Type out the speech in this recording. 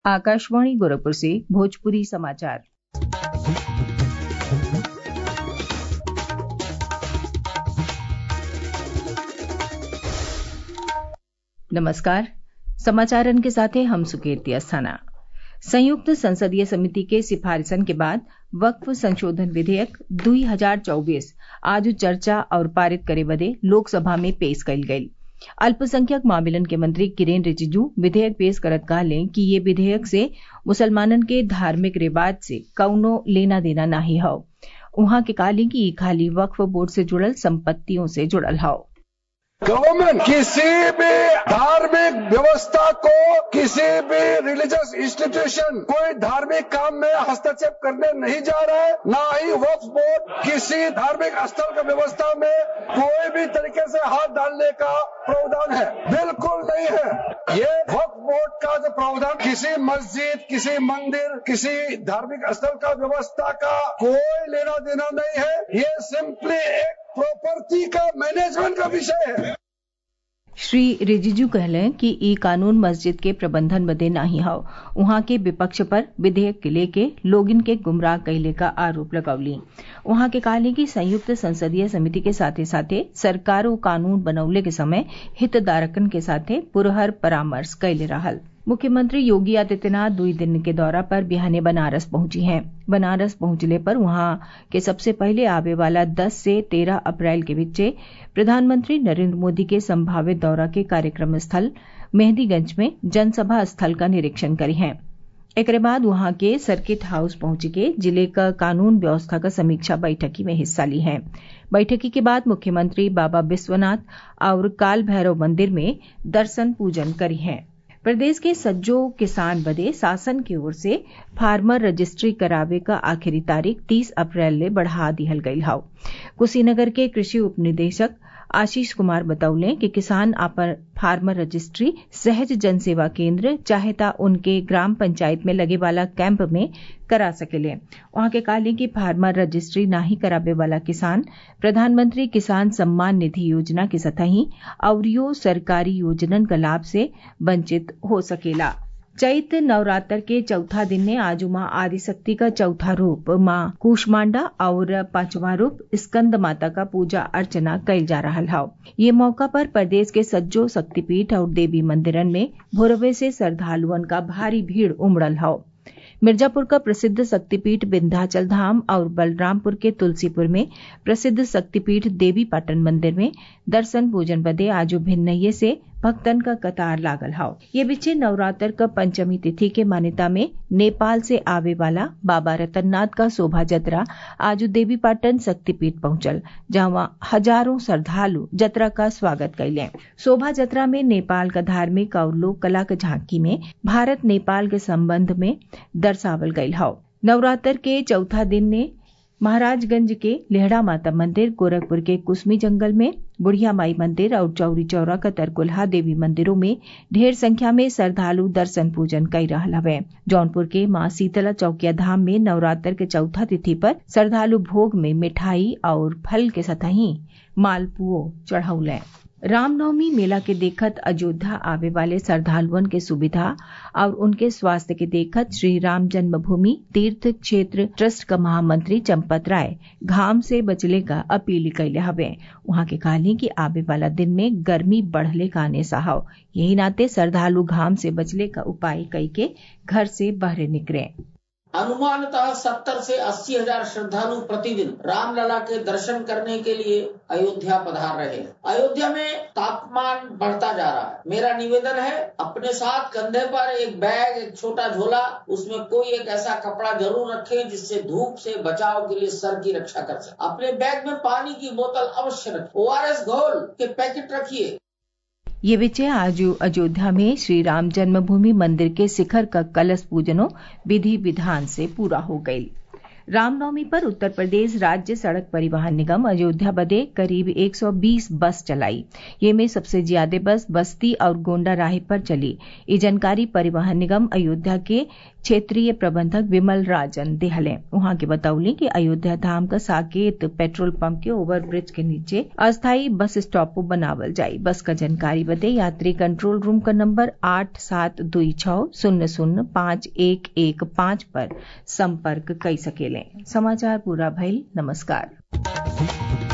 आकाशवाणी गोरखपुर से भोजपुरी समाचार। नमस्कार, समाचारन के साथ हैं हम सुकीर्ति अस्थाना। संयुक्त संसदीय समिति के सिफारिशन के बाद वक्फ संशोधन विधेयक 2024 आज चर्चा और पारित करे बदे लोकसभा में पेश कइल गयी। अल्पसंख्यक मामलन के मंत्री किरेन रिजिजू विधेयक पेश करत कहले कि ये विधेयक से मुसलमानन के धार्मिक रिवाज से कौनो लेना देना नाही हौ। उहाँ के कहले कि ई खाली वक्फ बोर्ड से जुड़ल संपत्तियों से जुड़ल हौ। गवर्नमेंट किसी भी धार्मिक व्यवस्था को, किसी भी रिलीजियस इंस्टीट्यूशन, कोई धार्मिक काम में हस्तक्षेप करने नहीं जा रहा है। ना ही वक्फ बोर्ड किसी धार्मिक स्थल की व्यवस्था में कोई भी तरीके से हाथ डालने का प्रावधान है, बिल्कुल नहीं है। ये वक्फ बोर्ड का जो प्रावधान किसी मस्जिद, किसी मंदिर, किसी धार्मिक स्थल का व्यवस्था का कोई लेना देना नहीं है। ये सिंपली एक प्रॉपर्टी का मैनेजमेंट का विषय है। श्री रिजिजू कहले कि ई कानून मस्जिद के प्रबंधन बदे नाही हौ। उहाँ के विपक्ष पर विधेयक के लेके लोगिन के गुमराह कैले का आरोप लगौली। उहाँ के कहले कि संयुक्त संसदीय समिति के साथे साथे सरकारो कानून बनौले के समय हितधारकन के साथे पुरहर परामर्श कैले रहल। मुख्यमंत्री योगी आदित्यनाथ 2 दिन के दौरा पर बिहाने बनारस पहुंची हैं। बनारस पहुंचले पर वहां के सबसे पहले आवे वाला 10 से 13 अप्रैल के बीच प्रधानमंत्री नरेंद्र मोदी के संभावित दौरा के कार्यक्रम स्थल मेहंदीगंज में जनसभा स्थल का निरीक्षण करी हैं। एक बाद वहां के सर्किट हाउस पहुंच के जिले का कानून व्यवस्था का समीक्षा बैठकी में हिस्सा ली है। बैठकी के बाद मुख्यमंत्री बाबा विश्वनाथ और काल भैरव मंदिर में दर्शन पूजन करी हैं। प्रदेश के सज्जो किसान बदे शासन की ओर से फार्मर रजिस्ट्री करावे का आखिरी तारीख 30 अप्रैल ले बढ़ा दिहल गयल हौ। कुशीनगर के कृषि उपनिदेशक आशीष कुमार बतौले कि किसान अपन फार्मर रजिस्ट्री सहज जन सेवा केंद्र चाहे उनके ग्राम पंचायत में लगे वाला कैंप में करा सकेले। वहां के कहले कि फार्मर रजिस्ट्री नाही करावे वाला किसान प्रधानमंत्री किसान सम्मान निधि योजना के सतही अवरियो सरकारी योजनन का लाभ से वंचित हो सकेला। चैत नवरात्र के चौथा दिन ने आज माँ आदिशक्ति का चौथा रूप माँ कूष्मांडा और 5वां रूप स्कंद माता का पूजा अर्चना कइल जा रहा है। ये मौका पर प्रदेश के सज्जो शक्तिपीठ और देवी मंदिरन में भोरवे से श्रद्धालुअन का भारी भीड़ उमड़ल है। मिर्जापुर का प्रसिद्ध शक्तिपीठ विंध्याचल धाम और बलरामपुर के तुलसीपुर में प्रसिद्ध शक्तिपीठ देवी पाटन मंदिर में दर्शन पूजन बदे आज भिन्नये से भक्तन का कतार लागल हाउ। ये बिचे नवरात्र का पंचमी तिथि के मान्यता में नेपाल से आवे वाला बाबा रतननाथ का शोभा जतरा आज देवी पाटन शक्तिपीठ पहुंचल, जहां हजारों श्रद्धालु जतरा का स्वागत कैले। शोभा जतरा में नेपाल का धार्मिक और लोक कला के झांकी में भारत नेपाल के संबंध में दर्शावल गयल हाउ। नवरात्र के चौथा दिन ने महाराजगंज के लेहड़ा माता मंदिर, गोरखपुर के कुसमी जंगल में बुढ़िया माई मंदिर और चौरी चौरा का तरकुलहा देवी मंदिरों में ढेर संख्या में श्रद्धालु दर्शन पूजन कर रहा हवे। जौनपुर के मां शीतला चौकिया धाम में नवरात्र के चौथा तिथि पर श्रद्धालु भोग में मिठाई और फल के सतही मालपुओ चढ़ौले। रामनवमी मेला के देखत अयोध्या आवे वाले श्रद्धालुओं के सुविधा और उनके स्वास्थ्य के देखत श्री राम जन्मभूमि तीर्थ क्षेत्र ट्रस्ट का महामंत्री चंपत राय घाम से बचले का अपील कैले हवे। वहां के कहली कि आवे वाला दिन में गर्मी बढ़ले का आने साहव, यही नाते श्रद्धालु घाम से बचले का उपाय कई के घर से बाहर निकले। अनुमानतः 70 से 80 हजार श्रद्धालु प्रतिदिन रामलला के दर्शन करने के लिए अयोध्या पधार रहे हैं। अयोध्या में तापमान बढ़ता जा रहा है। मेरा निवेदन है, अपने साथ कंधे पर एक बैग, एक छोटा झोला, उसमें कोई एक ऐसा कपड़ा जरूर रखें जिससे धूप से बचाव के लिए सर की रक्षा कर सके। अपने बैग में पानी की बोतल अवश्य रखें। ORS घोल के पैकेट रखिए। ये विजय आज अयोध्या में श्री राम जन्मभूमि मंदिर के शिखर का कलश पूजनों विधि विधान से पूरा हो गयी। रामनवमी पर उत्तर प्रदेश राज्य सड़क परिवहन निगम अयोध्या बदे करीब 120 बस चलाई। ये में सबसे ज्यादा बस बस्ती और गोंडा राही पर चली। ये जानकारी परिवहन निगम अयोध्या के क्षेत्रीय प्रबंधक विमल राजन देहले। वहां के बतौली कि अयोध्या धाम का साकेत पेट्रोल पंप के ओवरब्रिज के नीचे अस्थायी बस स्टॉप बनावल जाई। बस का जानकारी बदे यात्री कंट्रोल रूम का नंबर 8726005115 पर संपर्क कई सकेले। समाचार पूरा भइल। नमस्कार।